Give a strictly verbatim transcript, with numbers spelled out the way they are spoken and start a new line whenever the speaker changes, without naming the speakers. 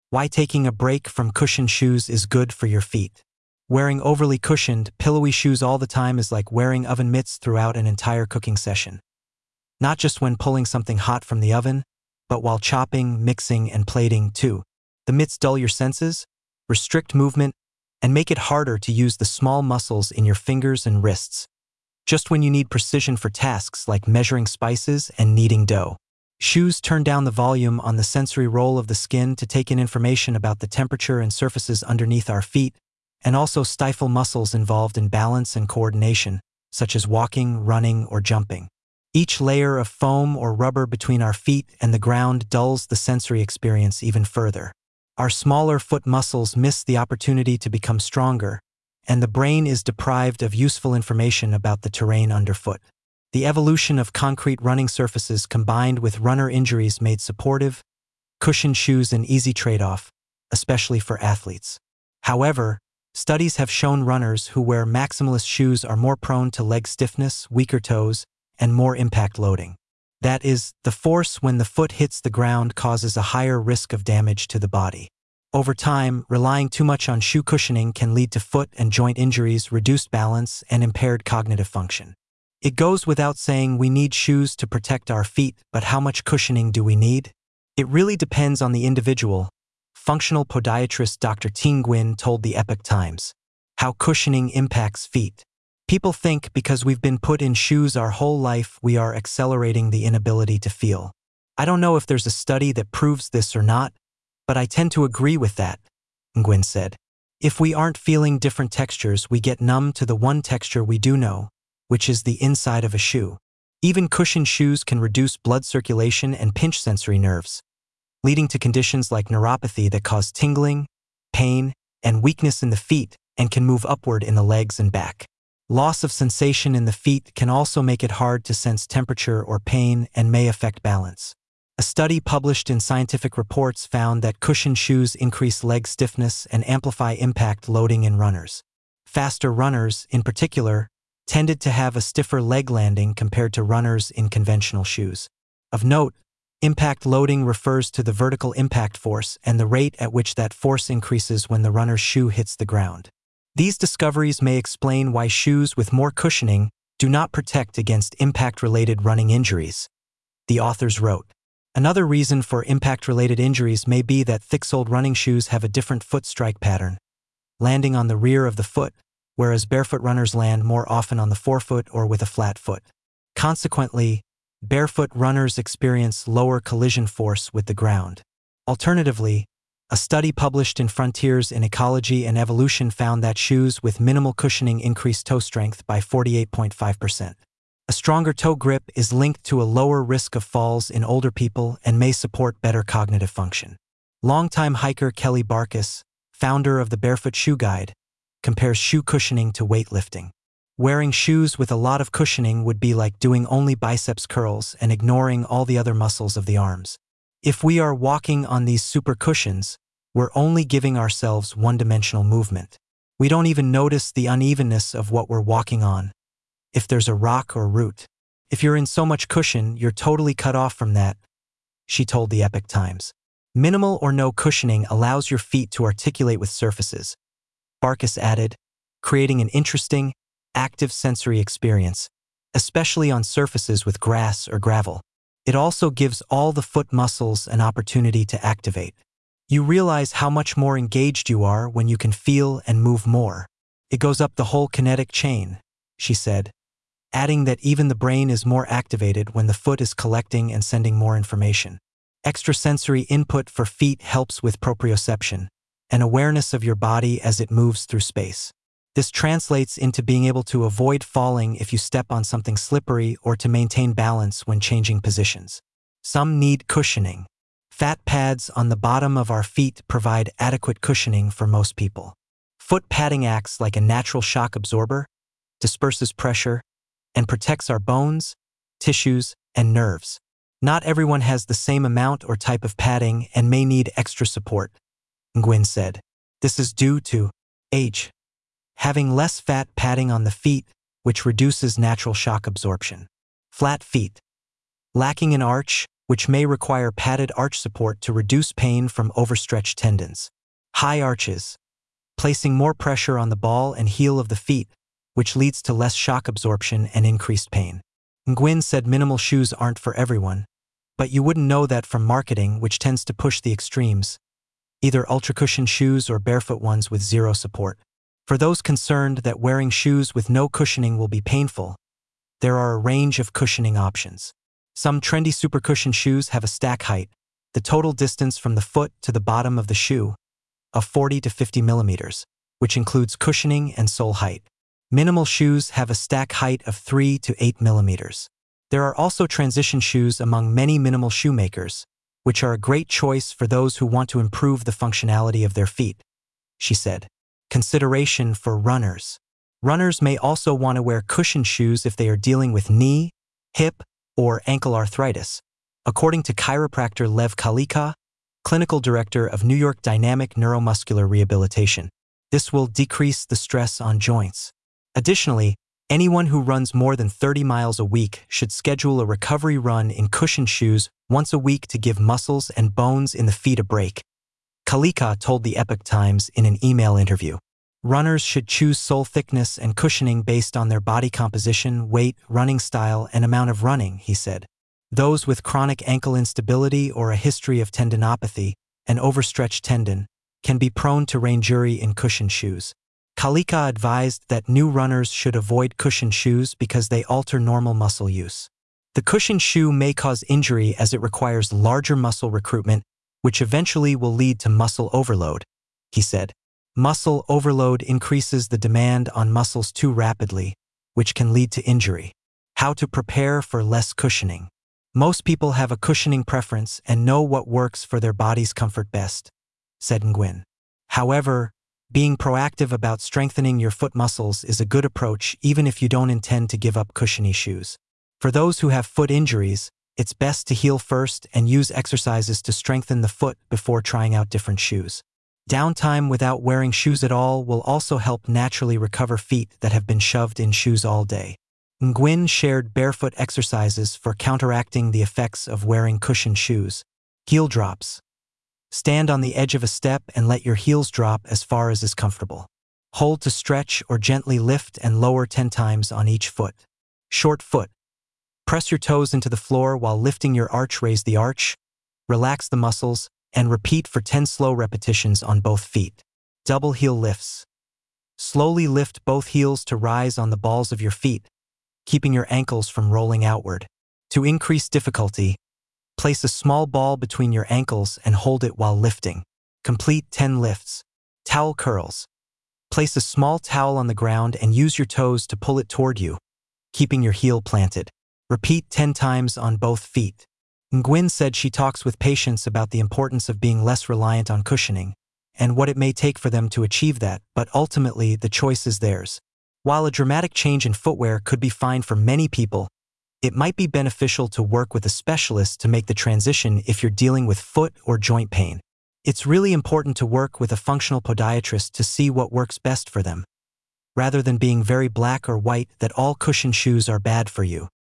Why taking a break from cushioned shoes is good for your feet. Wearing overly cushioned, pillowy shoes all the time is like wearing oven mitts throughout an entire cooking session. Not just when pulling something hot from the oven, but while chopping, mixing, and plating too. The mitts dull your senses, restrict movement, and make it harder to use the small muscles in your fingers and wrists, just when you need precision for tasks like measuring spices and kneading dough. Shoes turn down the volume on the sensory roll of the skin to take in information about the temperature and surfaces underneath our feet, and also stifle muscles involved in balance and coordination, such as walking, running, or jumping. Each layer of foam or rubber between our feet and the ground dulls the sensory experience even further. Our smaller foot muscles miss the opportunity to become stronger, and the brain is deprived of useful information about the terrain underfoot. The evolution of concrete running surfaces combined with runner injuries made supportive, cushioned shoes an easy trade-off, especially for athletes. However, studies have shown runners who wear maximalist shoes are more prone to leg stiffness, weaker toes, and more impact loading. That is, the force when the foot hits the ground causes a higher risk of damage to the body. Over time, relying too much on shoe cushioning can lead to foot and joint injuries, reduced balance, and impaired cognitive function. It goes without saying we need shoes to protect our feet, but how much cushioning do we need? It really depends on the individual. Functional podiatrist Doctor Ting Nguyen told the Epoch Times. How cushioning impacts feet. People think because we've been put in shoes our whole life we are accelerating the inability to feel. I don't know if there's a study that proves this or not, but I tend to agree with that, Nguyen said. If we aren't feeling different textures, we get numb to the one texture we do know, which is the inside of a shoe. Even cushioned shoes can reduce blood circulation and pinch sensory nerves, leading to conditions like neuropathy that cause tingling, pain, and weakness in the feet and can move upward in the legs and back. Loss of sensation in the feet can also make it hard to sense temperature or pain and may affect balance. A study published in Scientific Reports found that cushioned shoes increase leg stiffness and amplify impact loading in runners. Faster runners, in particular, tended to have a stiffer leg landing compared to runners in conventional shoes. Of note, impact loading refers to the vertical impact force and the rate at which that force increases when the runner's shoe hits the ground. These discoveries may explain why shoes with more cushioning do not protect against impact-related running injuries, the authors wrote. Another reason for impact-related injuries may be that thick-soled running shoes have a different foot strike pattern, landing on the rear of the foot, whereas barefoot runners land more often on the forefoot or with a flat foot. Consequently, barefoot runners experience lower collision force with the ground. Alternatively, a study published in Frontiers in Ecology and Evolution found that shoes with minimal cushioning increased toe strength by forty-eight point five percent. A stronger toe grip is linked to a lower risk of falls in older people and may support better cognitive function. Longtime hiker Kelly Barkas, founder of the Barefoot Shoe Guide, compares shoe cushioning to weightlifting. Wearing shoes with a lot of cushioning would be like doing only biceps curls and ignoring all the other muscles of the arms. If we are walking on these super cushions, we're only giving ourselves one-dimensional movement. We don't even notice the unevenness of what we're walking on, if there's a rock or root. If you're in so much cushion, you're totally cut off from that, she told the Epoch Times. Minimal or no cushioning allows your feet to articulate with surfaces, Barkas added, creating an interesting, active sensory experience, especially on surfaces with grass or gravel. It also gives all the foot muscles an opportunity to activate. You realize how much more engaged you are when you can feel and move more. It goes up the whole kinetic chain, she said, adding that even the brain is more activated when the foot is collecting and sending more information. Extrasensory input for feet helps with proprioception, an awareness of your body as it moves through space. This translates into being able to avoid falling if you step on something slippery or to maintain balance when changing positions. Some need cushioning. Fat pads on the bottom of our feet provide adequate cushioning for most people. Foot padding acts like a natural shock absorber, disperses pressure, and protects our bones, tissues, and nerves. Not everyone has the same amount or type of padding and may need extra support, Nguyen said. This is due to age. Having less fat padding on the feet, which reduces natural shock absorption. Flat feet. Lacking an arch which may require padded arch support to reduce pain from overstretched tendons. High arches, placing more pressure on the ball and heel of the feet, which leads to less shock absorption and increased pain. Nguyen said minimal shoes aren't for everyone, but you wouldn't know that from marketing, which tends to push the extremes, either ultra-cushioned shoes or barefoot ones with zero support. For those concerned that wearing shoes with no cushioning will be painful, there are a range of cushioning options. Some trendy super cushion shoes have a stack height, the total distance from the foot to the bottom of the shoe, of forty to fifty millimeters, which includes cushioning and sole height. Minimal shoes have a stack height of three to eight millimeters. There are also transition shoes among many minimal shoe makers, which are a great choice for those who want to improve the functionality of their feet, she said. Consideration for runners. Runners may also want to wear cushioned shoes if they are dealing with knee, hip, or ankle arthritis, according to chiropractor Lev Kalika, clinical director of New York Dynamic Neuromuscular Rehabilitation. This will decrease the stress on joints. Additionally, anyone who runs more than thirty miles a week should schedule a recovery run in cushioned shoes once a week to give muscles and bones in the feet a break, Kalika told the Epoch Times in an email interview. Runners should choose sole thickness and cushioning based on their body composition, weight, running style, and amount of running, he said. Those with chronic ankle instability or a history of tendinopathy, an overstretched tendon, can be prone to rangerie in cushioned shoes. Kalika advised that new runners should avoid cushioned shoes because they alter normal muscle use. The cushioned shoe may cause injury as it requires larger muscle recruitment, which eventually will lead to muscle overload, he said. Muscle overload increases the demand on muscles too rapidly, which can lead to injury. How to prepare for less cushioning. Most people have a cushioning preference and know what works for their body's comfort best, said Nguyen. However, being proactive about strengthening your foot muscles is a good approach even if you don't intend to give up cushiony shoes. For those who have foot injuries, it's best to heal first and use exercises to strengthen the foot before trying out different shoes. Downtime without wearing shoes at all will also help naturally recover feet that have been shoved in shoes all day. Nguyen shared barefoot exercises for counteracting the effects of wearing cushioned shoes. Heel drops. Stand on the edge of a step and let your heels drop as far as is comfortable. Hold to stretch or gently lift and lower ten times on each foot. Short foot. Press your toes into the floor while lifting your arch. Raise the arch, relax the muscles, and repeat for ten slow repetitions on both feet. Double heel lifts. Slowly lift both heels to rise on the balls of your feet, keeping your ankles from rolling outward. To increase difficulty, place a small ball between your ankles and hold it while lifting. Complete ten lifts. Towel curls. Place a small towel on the ground and use your toes to pull it toward you, keeping your heel planted. Repeat ten times on both feet. Nguyen said she talks with patients about the importance of being less reliant on cushioning and what it may take for them to achieve that, but ultimately the choice is theirs. While a dramatic change in footwear could be fine for many people, it might be beneficial to work with a specialist to make the transition if you're dealing with foot or joint pain. It's really important to work with a functional podiatrist to see what works best for them, rather than being very black or white that all cushioned shoes are bad for you.